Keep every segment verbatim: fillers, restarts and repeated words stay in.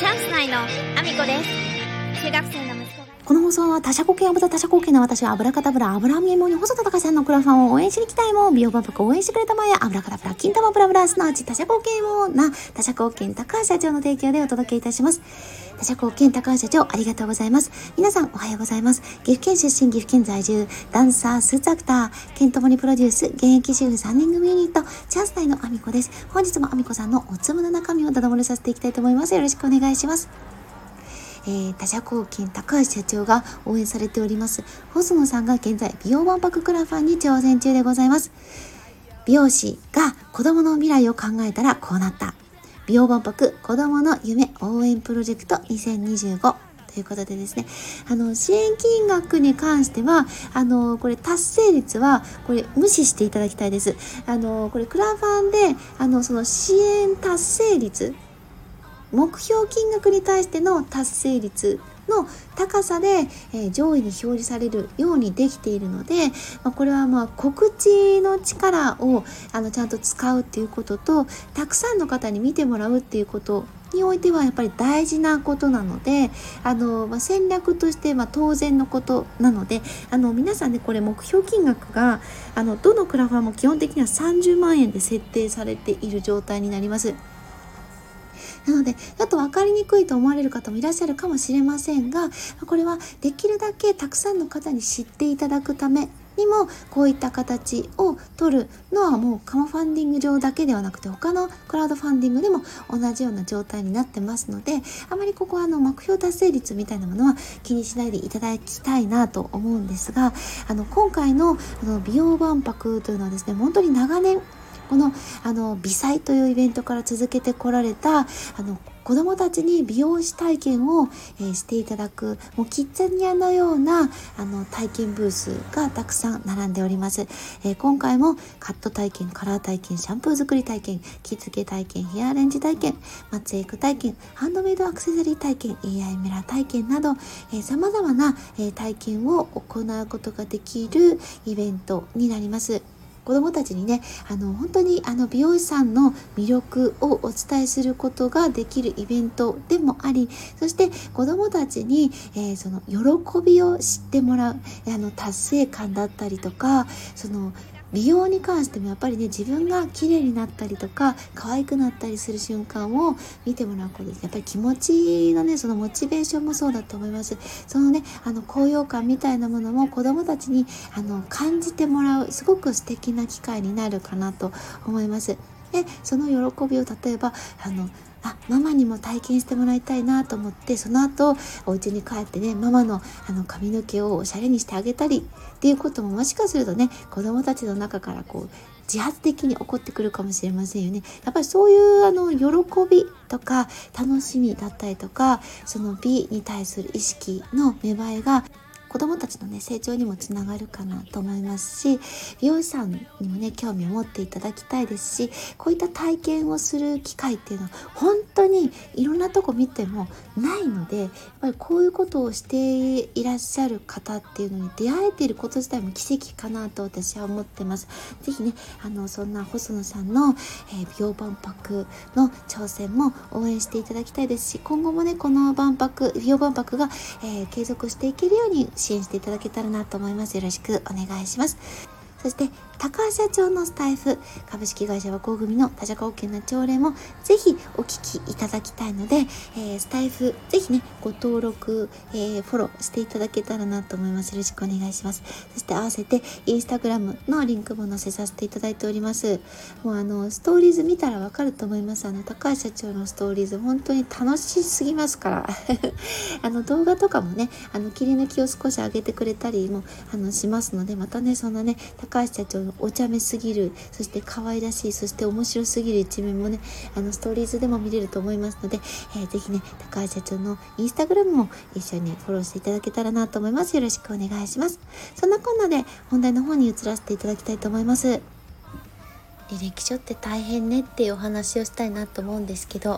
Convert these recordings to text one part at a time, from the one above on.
チャンス内のアミコです。中学生の息子が。 この放送は他者貢献アブザ他者貢献な私はアブラカタブラアブラハムエモに細田隆さんのクラファンを応援しに来たいも美容万博を応援してくれたまえアブラカタブラ金玉ブラブラすなわち他者貢献もな他者貢献高橋社長の提供でお届けいたします。他者貢献高橋社長ありがとうございます。皆さんおはようございます。岐阜県出身岐阜県在住ダンサースーツアクター県ともにプロデュース現役主婦さんにん組ユニットチャンス内のアミコです。本日もアミコさんのおつむの中身をダダ漏れさせていきたいと思います。よろしくお願いします。えー、他者貢献高橋社長が応援されております細野さんが現在美容万博クラファンに挑戦中でございます。美容師が子供の未来を考えたらこうなった美容万博子供の夢応援プロジェクトにせんにじゅうごということでですね、あの支援金額に関してはあのこれ達成率はこれ無視していただきたいです。あのこれクラファンであのその支援達成率目標金額に対しての達成率の高さで、えー、上位に表示されるようにできているので、まあ、これはまあ告知の力をあのちゃんと使うっていうこととたくさんの方に見てもらうっていうことにおいてはやっぱり大事なことなのであの、まあ、戦略としてまあ当然のことなのであの皆さんねこれ目標金額があのどのクラファンも基本的にはさんじゅうまんえんで設定されている状態になります。なのでちょっと分かりにくいと思われる方もいらっしゃるかもしれませんがこれはできるだけたくさんの方に知っていただくためにもこういった形を取るのはもうカモファンディング上だけではなくて他のクラウドファンディングでも同じような状態になってますのであまりここはあの目標達成率みたいなものは気にしないでいただきたいなと思うんですがあの今回のあの美容万博というのはですね本当に長年このあの美祭というイベントから続けてこられたあの子どもたちに美容師体験を、えー、していただくもうキッザニアのようなあの体験ブースがたくさん並んでおります、えー、今回もカット体験カラー体験シャンプー作り体験着付け体験ヘアアレンジ体験マッチエイク体験ハンドメイドアクセサリー体験 エーアイ ミラー体験などさまざまな、えー、体験を行うことができるイベントになります。子どもたちにねあの本当にあの美容師さんの魅力をお伝えすることができるイベントでもありそして子どもたちに、えー、その喜びを知ってもらうあの達成感だったりとかその美容に関してもやっぱりね自分が綺麗になったりとか可愛くなったりする瞬間を見てもらうことでやっぱり気持ちのねそのモチベーションもそうだと思います。そのねあの高揚感みたいなものも子どもたちにあの感じてもらうすごく素敵な機会になるかなと思います。でその喜びを例えばあのあママにも体験してもらいたいなと思ってその後お家に帰ってねママのあの髪の毛をおしゃれにしてあげたりっていうことももしかするとね子どもたちの中からこう自発的に起こってくるかもしれませんよね。やっぱりそういうあの喜びとか楽しみだったりとかその美に対する意識の芽生えが子どもたちのね成長にもつながるかなと思いますし美容師さんにもね興味を持っていただきたいですしこういった体験をする機会っていうのは本当にいろんなとこ見てもないのでやっぱりこういうことをしていらっしゃる方っていうのに出会えていること自体も奇跡かなと私は思ってます。ぜひねあのそんな細野さんの、えー、美容万博の挑戦も応援していただきたいですし今後もねこの万博美容万博が、えー、継続していけるように支援していただけたらなと思います。よろしくお願いします。そして高橋社長のスタイフ株式会社和光組の他社貢献な朝礼もぜひお聞きいただきたいので、えー、スタイフぜひねご登録、えー、フォローしていただけたらなと思います。よろしくお願いします。そして合わせてインスタグラムのリンクも載せさせていただいております。もうあのストーリーズ見たらわかると思います。あの高橋社長のストーリーズ本当に楽しすぎますからあの動画とかもねあの切り抜きを少し上げてくれたりもあのしますのでまたねそんなね高橋社長のお茶目すぎるそして可愛らしいそして面白すぎる一面もねあのストーリーズでも見れると思いますので、えー、ぜひね高橋社長のインスタグラムも一緒にフォローしていただけたらなと思います。よろしくお願いします。そんなこんなで本題の方に移らせていただきたいと思います。履歴書って大変ねっていうお話をしたいなと思うんですけど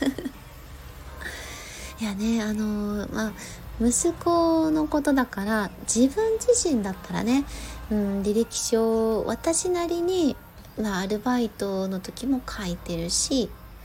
いやねあのー、まあ息子のことだから自分自身だったらね、うん、履歴書私なりに、まあ、アルバイトの時も書いてるし、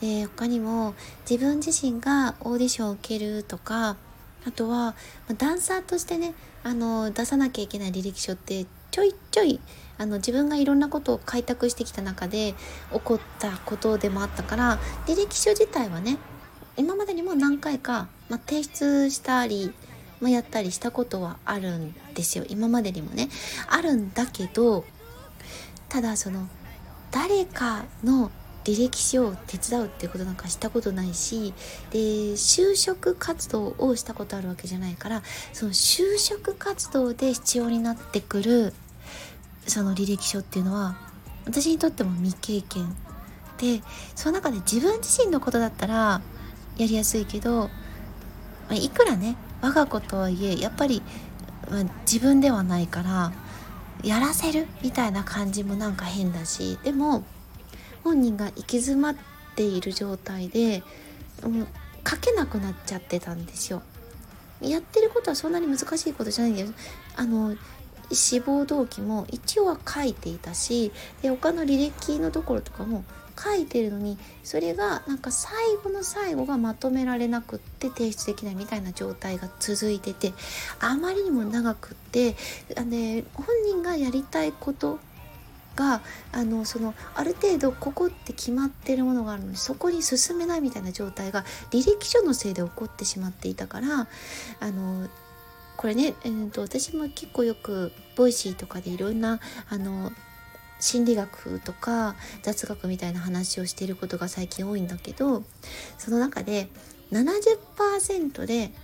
で他にも自分自身がオーディションを受けるとか、あとはダンサーとしてね、あの出さなきゃいけない履歴書ってちょいちょいあの自分がいろんなことを開拓してきた中で起こったことでもあったから、履歴書自体はね今までにも何回か、まあ、提出したり、まあ、やったりしたことはあるんですよ。今までにもねあるんだけど、ただその誰かの履歴書を手伝うっていうことなんかしたことないし、で就職活動をしたことあるわけじゃないから、その就職活動で必要になってくるその履歴書っていうのは私にとっても未経験で、その中で自分自身のことだったらやりやすいけど、いくらね我が子とはいえやっぱり自分ではないからやらせるみたいな感じもなんか変だし、でも本人が行き詰まっている状態で、うん、書けなくなっちゃってたんですよ。やってることはそんなに難しいことじゃないんだよ。あの志望動機も一応は書いていたし、で他の履歴のところとかも書いてるのに、それがなんか最後の最後がまとめられなくって提出できないみたいな状態が続いてて、あまりにも長くって、あの、ね、本人がやりたいことがあのそのある程度ここって決まってるものがあるのにそこに進めないみたいな状態が履歴書のせいで起こってしまっていたから、あのこれね、えー、と私も結構よくボイシーとかでいろんなあの心理学とか雑学みたいな話をしていることが最近多いんだけど、その中で ななじゅっパーセント で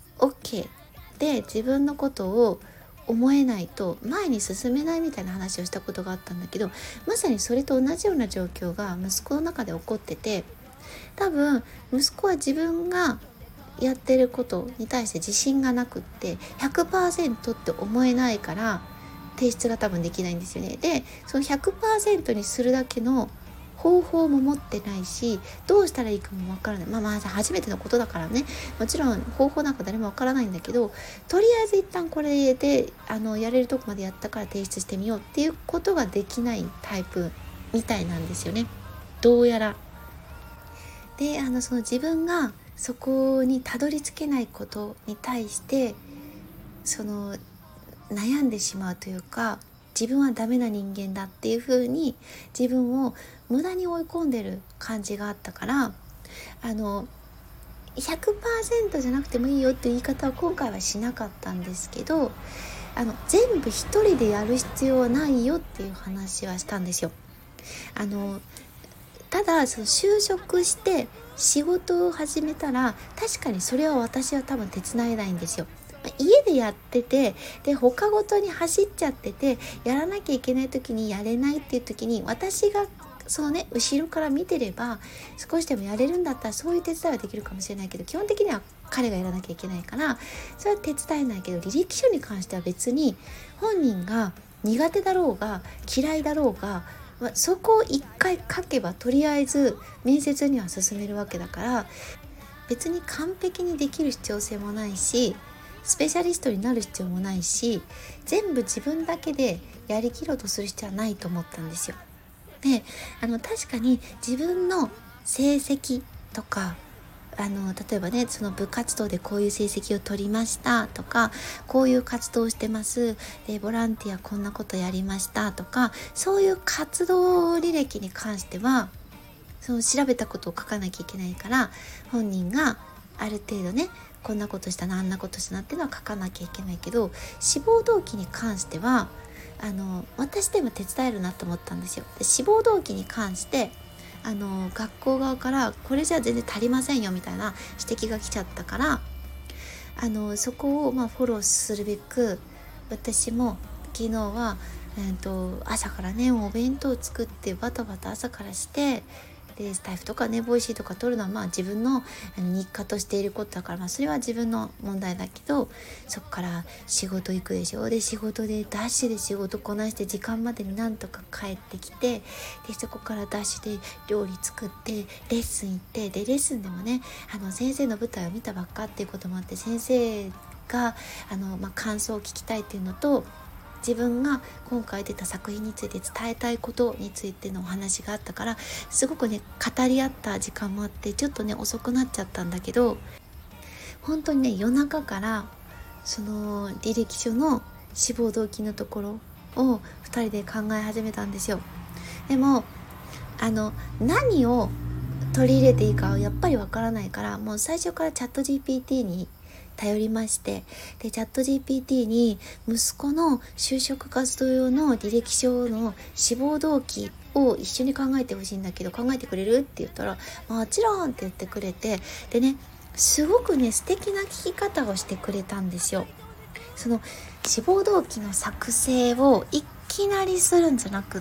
OK で自分のことを思えないと前に進めないみたいな話をしたことがあったんだけど、まさにそれと同じような状況が息子の中で起こってて、多分息子は自分がやってることに対して自信がなくって ひゃくパーセント って思えないから提出が多分できないんですよね。でその ひゃくパーセント にするだけの方法も持ってないし、どうしたらいいかもわからない。まあまあ初めてのことだからね、もちろん方法なんか誰もわからないんだけど、とりあえず一旦これであのやれるとこまでやったから提出してみようっていうことができないタイプみたいなんですよね、どうやら。であのその自分がそこにたどり着けないことに対してその悩んでしまうというか、自分はダメな人間だっていう風に自分を無駄に追い込んでる感じがあったから、あの ひゃくパーセント じゃなくてもいいよっていう言い方は今回はしなかったんですけど、あの全部一人でやる必要はないよっていう話はしたんですよ。あのただその就職して仕事を始めたら確かにそれは私は多分手伝えないんですよ。家でやってて、で他ごとに走っちゃっててやらなきゃいけない時にやれないっていう時に、私がそのね後ろから見てれば少しでもやれるんだったらそういう手伝いはできるかもしれないけど、基本的には彼がやらなきゃいけないからそれは手伝えないけど、履歴書に関しては別に本人が苦手だろうが嫌いだろうが、まあ、そこを一回書けばとりあえず面接には進めるわけだから、別に完璧にできる必要性もないしスペシャリストになる必要もないし、全部自分だけでやりきろうとする必要はないと思ったんですよ。で、あの確かに自分の成績とか、あの例えばねその部活動でこういう成績を取りましたとか、こういう活動をしてますでボランティアこんなことやりましたとか、そういう活動履歴に関してはその調べたことを書かなきゃいけないから、本人がある程度ねこんなことしたなあんなことしたなっていうのは書かなきゃいけないけど、志望動機に関してはあの私でも手伝えるなと思ったんですよ。で志望動機に関してあの学校側からこれじゃ全然足りませんよみたいな指摘が来ちゃったから、あのそこをまあフォローするべく私も昨日は、えー、と朝からねお弁当を作ってバタバタ朝からして、でスタイフとかねボイシーとか撮るのはまあ自分の日課としていることだから、まあ、それは自分の問題だけど、そこから仕事行くでしょ。で仕事でダッシュで仕事こなして時間までになんとか帰ってきて、でそこからダッシュで料理作ってレッスン行って、でレッスンでもねあの先生の舞台を見たばっかっていうこともあって、先生があの、まあ、感想を聞きたいっていうのと、 自分が今回出た作品について伝えたいことについてのお話があったから、すごくね語り合った時間もあって、ちょっとね遅くなっちゃったんだけど、本当にね夜中からその履歴書の志望動機のところをふたりで考え始めたんですよ。でもあの何を取り入れていいかはやっぱりわからないから、もう最初からチャット ジーピーティー に頼りまして、でチャット ジーピーティー に息子の就職活動用の履歴書の志望動機を一緒に考えてほしいんだけど考えてくれるって言ったら、もちろんって言ってくれて、でねすごくね素敵な聞き方をしてくれたんですよ。その志望動機の作成をいきなりするんじゃなくって、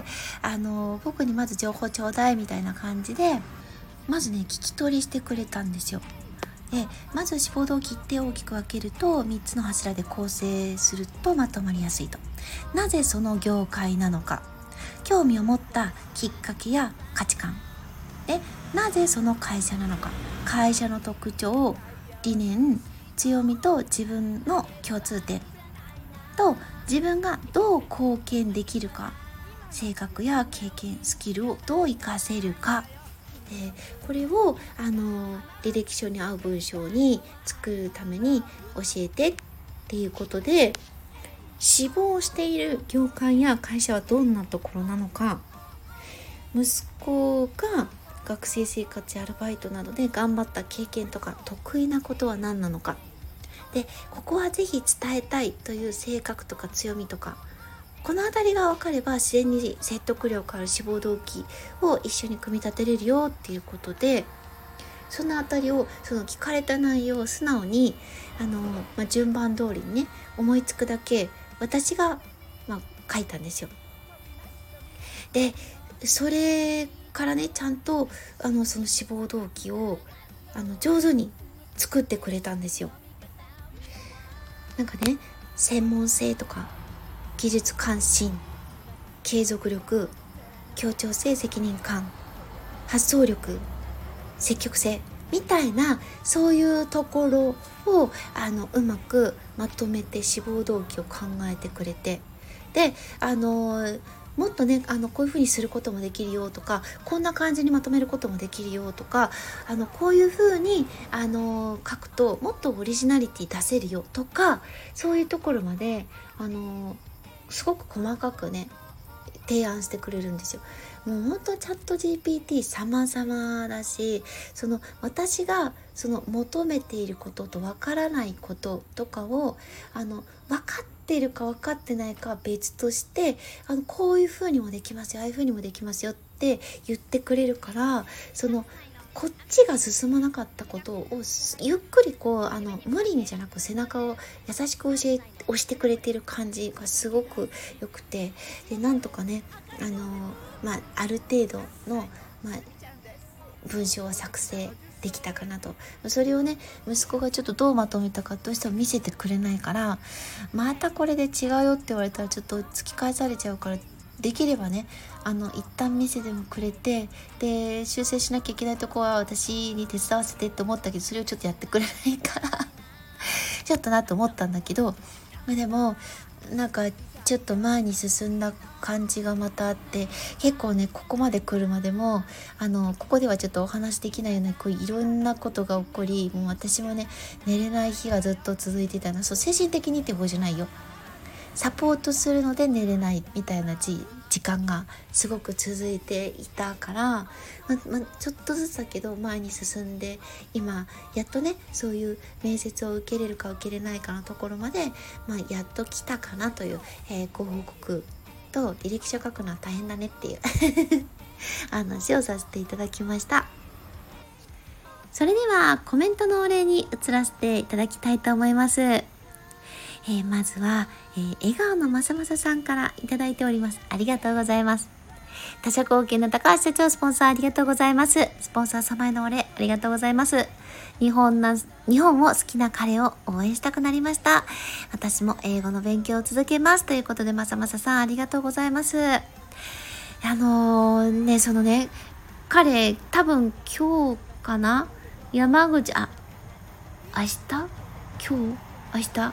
あの僕にまず情報ちょうだいみたいな感じで、まずね聞き取りしてくれたんですよ。でまず志望動機って大きく分けるとみっつの柱で構成するとまとまりやすいと。なぜその業界なのか、興味を持ったきっかけや価値観で、なぜその会社なのか、会社の特徴、理念、強みと自分の共通点と、自分がどう貢献できるか、性格や経験、スキルをどう活かせるかで、これをあの履歴書に合う文章に作るために教えてっていうことで、志望している業界や会社はどんなところなのか、息子が学生生活やアルバイトなどで頑張った経験とか得意なことは何なのかで、ここはぜひ伝えたいという性格とか強みとか、このあたりが分かれば自然に説得力ある志望動機を一緒に組み立てれるよっていうことで、そのあたりをその聞かれた内容を素直にあの、まあ、順番通りにね思いつくだけ私が、まあ、書いたんですよ。でそれからねちゃんとあのその志望動機をあの上手に作ってくれたんですよ。なんかね専門性とか技術関心、継続力、協調性、責任感、発想力、積極性みたいな、そういうところをあのうまくまとめて志望動機を考えてくれて、であのもっとねあのこういう風にすることもできるよとか、こんな感じにまとめることもできるよとか、あのこういう風にあの書くともっとオリジナリティ出せるよとか、そういうところまであのすごく細かくね提案してくれるんですよ。もうほんとチャット ジーピーティー 様々だし、その私がその求めていることとわからないこととかをあの分かっているか分かってないかは別として、あのこういう風にもできますよ、ああいう風にもできますよって言ってくれるから、そのこっちが進まなかったことをゆっくりこうあの無理にじゃなく背中を優しく教え押してくれてる感じがすごく良くて、でなんとかねあの、まあ、ある程度の、まあ、文章を作成できたかなと。それをね息子がちょっとどうまとめたかどうしても見せてくれないから、またこれで違うよって言われたらちょっと突き返されちゃうから、できればねあの一旦見せてもくれて、で修正しなきゃいけないとこは私に手伝わせてって思ったけど、それをちょっとやってくれないからちょっとなと思ったんだけど、でもなんかちょっと前に進んだ感じがまたあって、結構ねここまで来るまでもあのここではちょっとお話できないようなこういろんなことが起こり、もう私もね寝れない日がずっと続いてたの。そう精神的にって方じゃないよ、サポートするので寝れないみたいな時間がすごく続いていたから、まま、ちょっとずつだけど前に進んで、今やっとねそういう面接を受けれるか受けれないかのところまで、まあ、やっと来たかなという、えー、ご報告と、履歴書書くのは大変だねっていう話をさせていただきました。それではコメントのお礼に移らせていただきたいと思います。えー、まずは、えー、笑顔のまさまささんからいただいております。ありがとうございます。他社貢献の高橋社長スポンサーありがとうございます。スポンサー様へのお礼ありがとうございます。日本な日本を好きな彼を応援したくなりました。私も英語の勉強を続けますということで、まさまささんありがとうございます。あのー、ねそのね彼多分今日かな、山口あ明日今日明日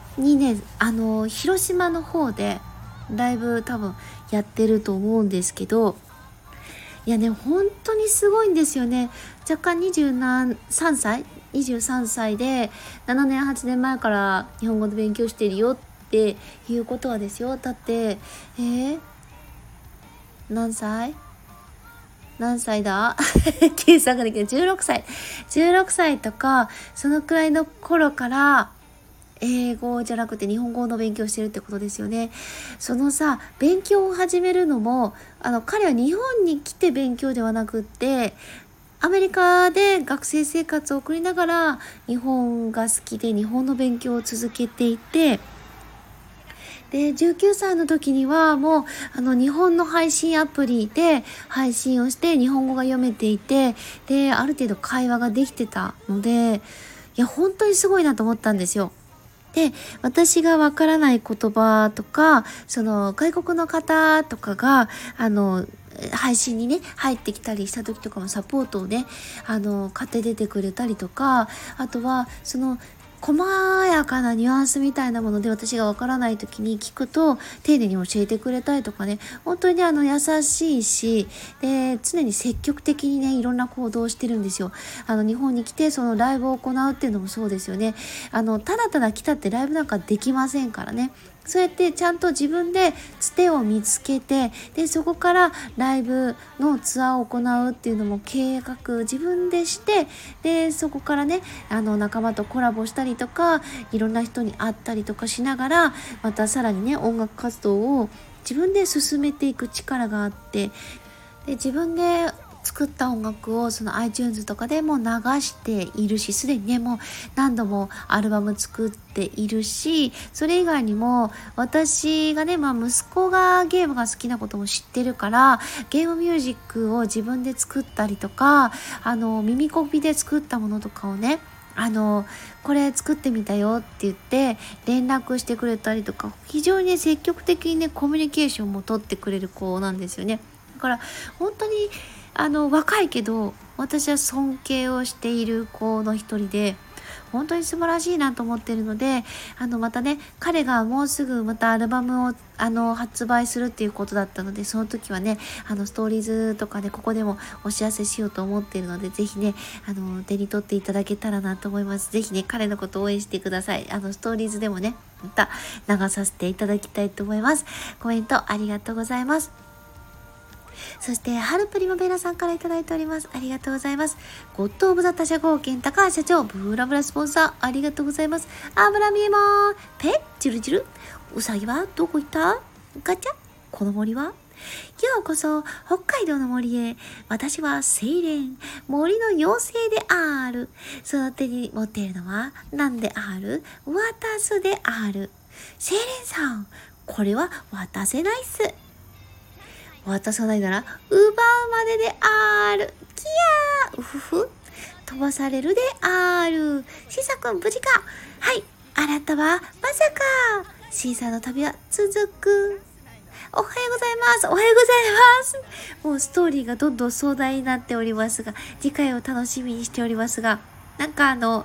にね、あの広島の方でライブ多分やってると思うんですけど、いやね本当にすごいんですよね。若干にじゅうさんさいにじゅうさんさいでななねんはちねんまえから日本語で勉強してるよっていうことはですよ。だってえー、何歳何歳だ計算ができない。じゅうろくさいじゅうろくさいとかそのくらいの頃から英語じゃなくて日本語の勉強してるってことですよね。そのさ、勉強を始めるのもあの彼は日本に来て勉強ではなくってアメリカで学生生活を送りながら日本が好きで日本の勉強を続けていて、でじゅうきゅうさいの時にはもうあの日本の配信アプリで配信をして日本語が読めていて、である程度会話ができてたので、いや本当にすごいなと思ったんですよ。で私がわからない言葉とかその外国の方とかがあの配信にね入ってきたりした時とかもサポートをねあの買って出てくれたりとか、あとはその細やかなニュアンスみたいなもので私がわからない時に聞くと丁寧に教えてくれたりとかね、本当にあの優しいし、で常に積極的にねいろんな行動をしてるんですよ。あの日本に来てそのライブを行うっていうのもそうですよね。あのただただ来たってライブなんかできませんからね。そうやってちゃんと自分でつてを見つけて、でそこからライブのツアーを行うっていうのも計画自分でして、でそこからねあの仲間とコラボしたりとかいろんな人に会ったりとかしながら、またさらにね音楽活動を自分で進めていく力があって、で自分で作った音楽をその iTunes とかでも流しているし、すでにねもう何度もアルバム作っているし、それ以外にも私がね、まあ、息子がゲームが好きなことも知ってるからゲームミュージックを自分で作ったりとか、あの耳コピで作ったものとかをねあのこれ作ってみたよって言って連絡してくれたりとか、非常にね積極的にねコミュニケーションも取ってくれる子なんですよね。だから本当にあの若いけど私は尊敬をしている子の一人で、本当に素晴らしいなと思っているので、あのまたね彼がもうすぐまたアルバムをあの発売するっていうことだったので、その時はねあのストーリーズとかでここでもお知らせしようと思っているので、ぜひねあの手に取っていただけたらなと思います。ぜひね彼のことを応援してください。あのストーリーズでもねまた流させていただきたいと思います。コメントありがとうございます。そして春プリマベラさんからいただいております。ありがとうございます。ゴッドオブザ他社貢献高橋社長ブラブラスポンサーありがとうございます。あぶらみえもペッチルジルうさぎはどこ行った？ガチャこの森はようこそ北海道の森へ。私はセイレン、森の妖精である。その手に持っているのは何である？渡すである。セイレンさん、これは渡せないっす。渡さないなら奪うまでである。キヤーうふふ飛ばされるである。シーサくん無事か？はい、あなたはまさか。シーサの旅は続く。おはようございます。おはようございます。もうストーリーがどんどん壮大になっておりますが、次回を楽しみにしておりますが、なんかあの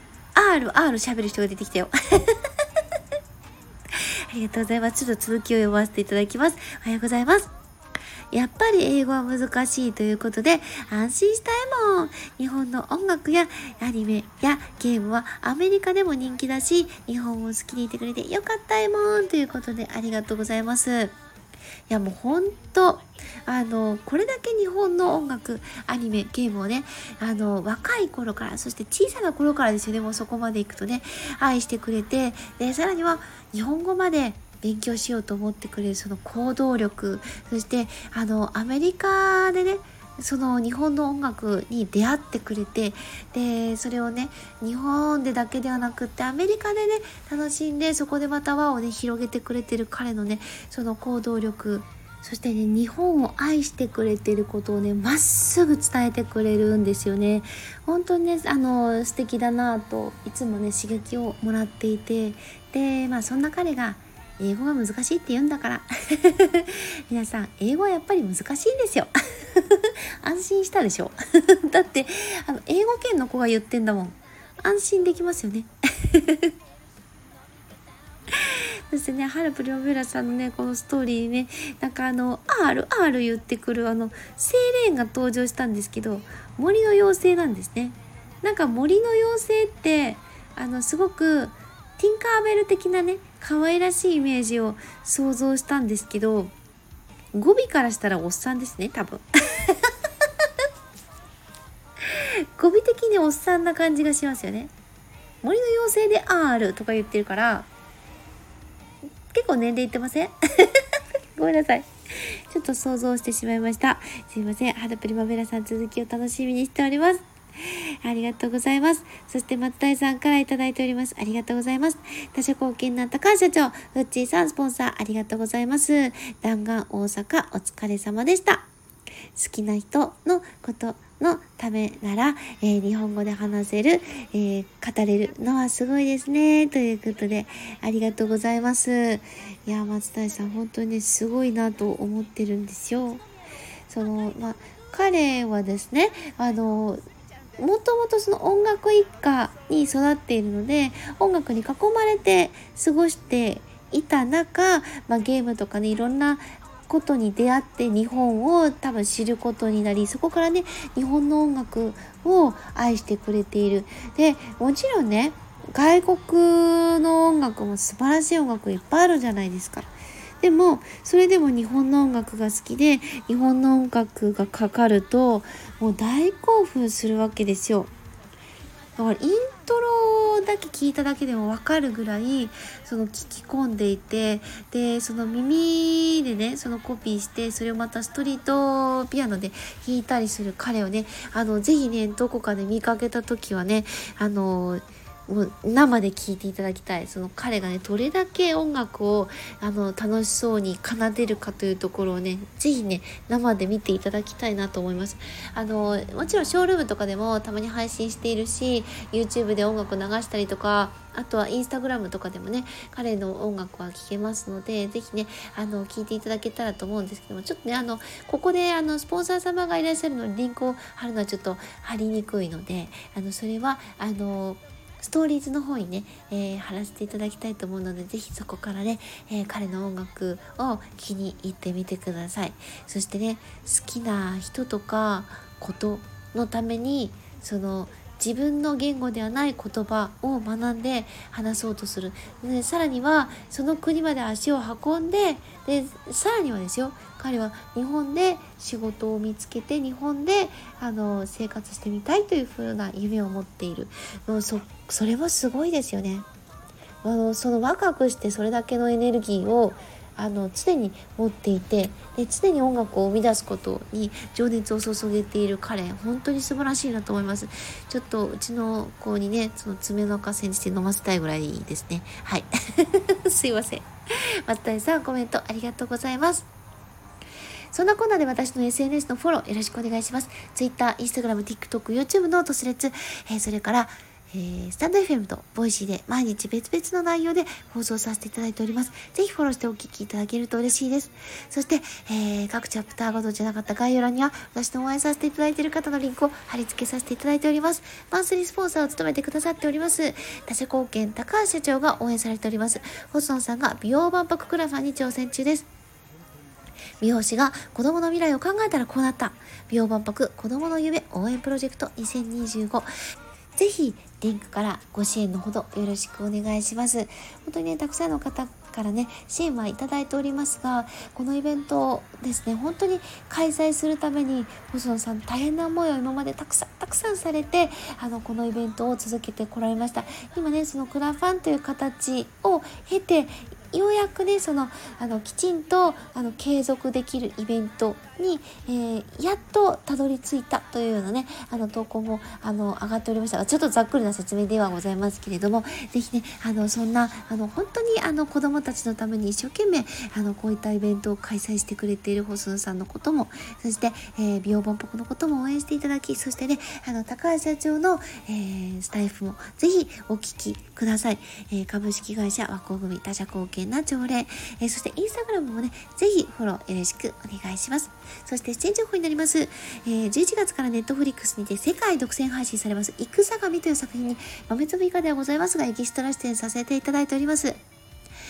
R、R 喋る人が出てきたよ。ありがとうございます。ちょっと続きを読ませていただきます。おはようございます。やっぱり英語は難しいということで安心したいもん。日本の音楽やアニメやゲームはアメリカでも人気だし、日本を好きにいてくれてよかったいもんということでありがとうございます。いやもうほんとあのこれだけ日本の音楽アニメゲームをねあの若い頃から、そして小さな頃からですよね、もうそこまでいくとね愛してくれて、でさらには日本語まで勉強しようと思ってくれるその行動力、そしてあのアメリカでねその日本の音楽に出会ってくれて、でそれをね日本でだけではなくってアメリカでね楽しんで、そこでまた輪をね広げてくれてる彼のねその行動力、そしてね日本を愛してくれてることをねまっすぐ伝えてくれるんですよね。本当にねあの素敵だなといつもね刺激をもらっていて、でまあそんな彼が英語が難しいって言うんだから皆さん英語はやっぱり難しいんですよ安心したでしょだってあの英語圏の子が言ってんだもん。安心できますよねそしてね、ハルプリマベラさんのね、このストーリーね、なんかあの、R、R 言ってくるあの、セイレーンが登場したんですけど、森の妖精なんですね。なんか森の妖精って、あの、すごく、ティンカーベル的なね、可愛らしいイメージを想像したんですけど、語尾からしたらおっさんですね、多分。語尾的におっさんな感じがしますよね。森の妖精で R とか言ってるから、結構年齢いってません？ごめんなさい。ちょっと想像してしまいました。すいません。ハルプリマベラさん、続きを楽しみにしております。ありがとうございます。そして松谷さんからいただいております。ありがとうございます。他社貢献な高橋社長、フッチーさんスポンサーありがとうございます。弾丸大阪お疲れ様でした。好きな人のことのためなら、えー、日本語で話せる、えー、語れるのはすごいですね。ということで、ありがとうございます。いや、松谷さん、本当にね、すごいなと思ってるんですよ。その、まあ、彼はですね、あの、もともとその音楽一家に育っているので、音楽に囲まれて過ごしていた中、まあ、ゲームとかね、いろんなことに出会って日本を多分知ることになり、そこからね、日本の音楽を愛してくれている。で、もちろんね、外国の音楽も素晴らしい音楽いっぱいあるじゃないですか。でもそれでも日本の音楽が好きで、日本の音楽がかかるともう大興奮するわけですよ。だからイントロだけ聞いただけでも分かるぐらいその聞き込んでいて、でその耳でね、そのコピーしてそれをまたストリートピアノで弾いたりする彼をね、あのぜひね、どこかで見かけた時はね、あのもう生で聴いていただきたい。その彼がね、どれだけ音楽をあの楽しそうに奏でるかというところをね、ぜひね、生で見ていただきたいなと思います。あのもちろんショールームとかでもたまに配信しているし、 YouTube で音楽流したりとか、あとはインスタグラムとかでもね、彼の音楽は聴けますので、ぜひね、あの聴いていただけたらと思うんですけども、ちょっとね、あのここであのスポンサー様がいらっしゃるのにリンクを貼るのはちょっと貼りにくいので、あのそれはあのストーリーズの方にね、えー、貼らせていただきたいと思うので、ぜひそこからね、えー、彼の音楽を気に入ってみてください。そしてね、好きな人とかことのために、その自分の言語ではない言葉を学んで話そうとする。でさらにはその国まで足を運んで、でさらにはですよ、彼は日本で仕事を見つけて、日本であの生活してみたいという風な夢を持っている。そ, それもすごいですよね。あのその若くしてそれだけのエネルギーをあの常に持っていて、で常に音楽を生み出すことに情熱を注げている彼、本当に素晴らしいなと思います。ちょっとうちの子にね、その爪の赤煎じて飲ませたいぐらいですね。はいすいません。松谷さん、コメントありがとうございます。そんなこんなで私の エスエヌエス のフォローよろしくお願いします。Twitter、Instagram、TikTok、YouTube のトスレッツ、えー、それからえー、スタンド エフエム とボイシーで毎日別々の内容で放送させていただいております。ぜひフォローしてお聞きいただけると嬉しいです。そして、えー、各チャプターごとじゃなかった概要欄には私とお会いさせていただいている方のリンクを貼り付けさせていただいております。マンスリースポンサーを務めてくださっております他社貢献高橋社長が応援されております。細野さんが美容万博クラファンに挑戦中です。美容師が子供の未来を考えたらこうなった。美容万博子供の夢応援プロジェクトにせんにじゅうご。ぜひリンクからご支援のほどよろしくお願いします。本当にね、たくさんの方からね、支援はいただいておりますが、このイベントですね、本当に開催するために細野さん大変な思いを今までたくさんたくさんされて、あのこのイベントを続けてこられました。今ね、そのクラファンという形を経て、ようやくね、そのあのきちんとあの継続できるイベントに、えー、やっとたどり着いたというようなね、あの投稿もあの上がっておりましたが、ちょっとざっくりな説明ではございますけれども、ぜひね、あのそんなあの本当にあの子どもたちのために一生懸命あのこういったイベントを開催してくれている細野さんのことも、そして、えー、美容万博のことも応援していただき、そしてね、あの高橋社長の、えー、スタイフもぜひお聞きください。えー、株式会社和光組他社貢献な朝礼、えー、そしてインスタグラムもね、ぜひフォローよろしくお願いします。そして出演情報になります。えー、じゅういちがつからネットフリックスにて世界独占配信されます戦神という作品に豆粒以下ではございますがエキストラ出演させていただいております。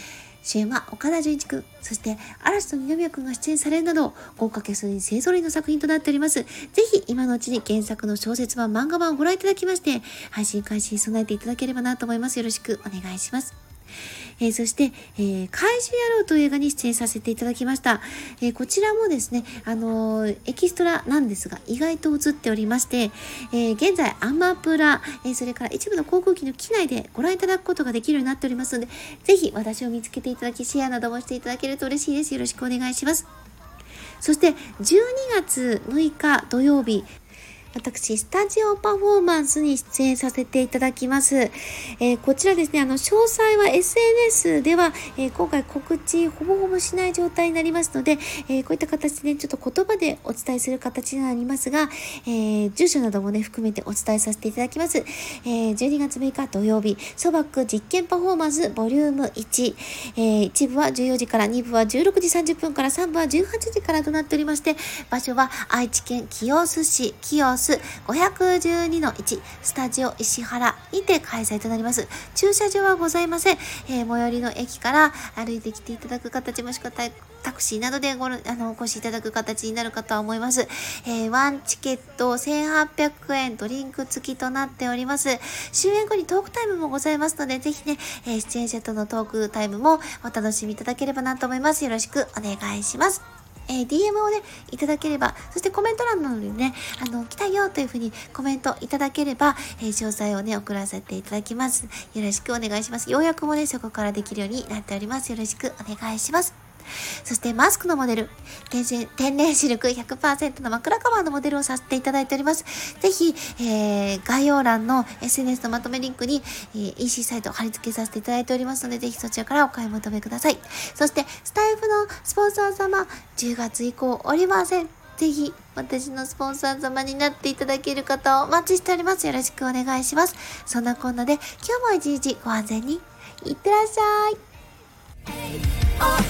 主演は岡田准一くん、そして嵐と二宮くんが出演されるなど、豪華キャストに勢ぞろいの作品となっております。ぜひ今のうちに原作の小説版、漫画版をご覧いただきまして、配信開始に備えていただければなと思います。よろしくお願いします。えー、そして、えー、怪獣野郎という映画に出演させていただきました。えー、こちらもですね、あのー、エキストラなんですが、意外と映っておりまして、えー、現在アマプラ、えー、それから一部の航空機の機内でご覧いただくことができるようになっておりますので、ぜひ私を見つけていただき、シェアなどもしていただけると嬉しいです。よろしくお願いします。そして、じゅうにがつむいか土曜日、私、スタジオパフォーマンスに出演させていただきます。えー、こちらですね、あの、詳細は エスエヌエス では、えー、今回告知ほぼほぼしない状態になりますので、えー、こういった形で、ね、ちょっと言葉でお伝えする形になりますが、えー、住所などもね、含めてお伝えさせていただきます。えー、じゅうにがつむいか土曜日、ソバック実験パフォーマンスボリュームいち、えー、いち部はじゅうよじから、に部はじゅうろくじさんじゅっぷんから、さん部はじゅうはちじからとなっておりまして、場所は愛知県清須市、清須ごひゃくじゅうにのいちスタジオ石原にて開催となります。駐車場はございません。えー、最寄りの駅から歩いてきていただく形、もしくはタクシーなどでごあのお越しいただく形になるかとは思います。えー、ワンチケットせんはっぴゃくえんドリンク付きとなっております。終演後にトークタイムもございますので、ぜひね、えー、出演者とのトークタイムもお楽しみいただければなと思います。よろしくお願いします。えー、ディーエム をね、いただければ、そしてコメント欄などにね、あの、来たよというふうにコメントいただければ、えー、詳細をね、送らせていただきます。よろしくお願いします。要約もね、そこからできるようになっております。よろしくお願いします。そしてマスクのモデル、天然シルク ひゃくパーセント の枕カバーのモデルをさせていただいております。ぜひ、えー、概要欄の エスエヌエス のまとめリンクに、えー、イーシー サイトを貼り付けさせていただいておりますので、ぜひそちらからお買い求めください。そして、スタイフのスポンサー様、じゅうがつ以降おりません。ぜひ、私のスポンサー様になっていただける方をお待ちしております。よろしくお願いします。そんなこんなで、今日も一日ご安全にいってらっしゃい。